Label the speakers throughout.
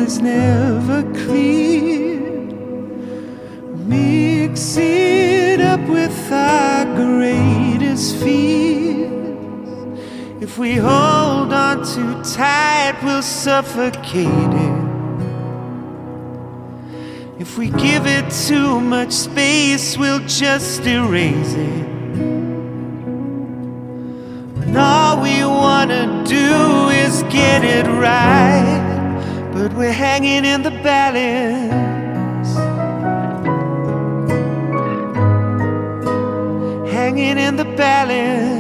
Speaker 1: is never clear. Mix it up with our greatest fears. If we hold on too tight, we'll suffocate it. If we give it too much space, we'll just erase it. And all we wanna do is get it right, but we're hanging in the balance, hanging in the balance.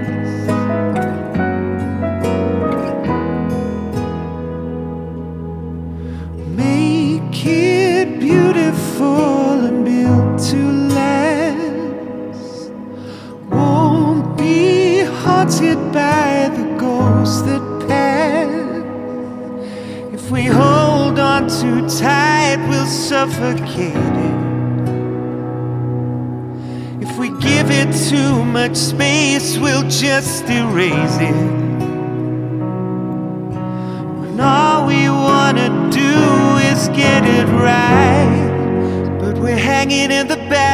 Speaker 1: Make it beautiful and built to last. Won't be haunted by the ghosts that pass. If we hold on too tight, we'll suffocate it. If we give it too much space, we'll just erase it. When all we wanna do is get it right, but we're hanging in the back.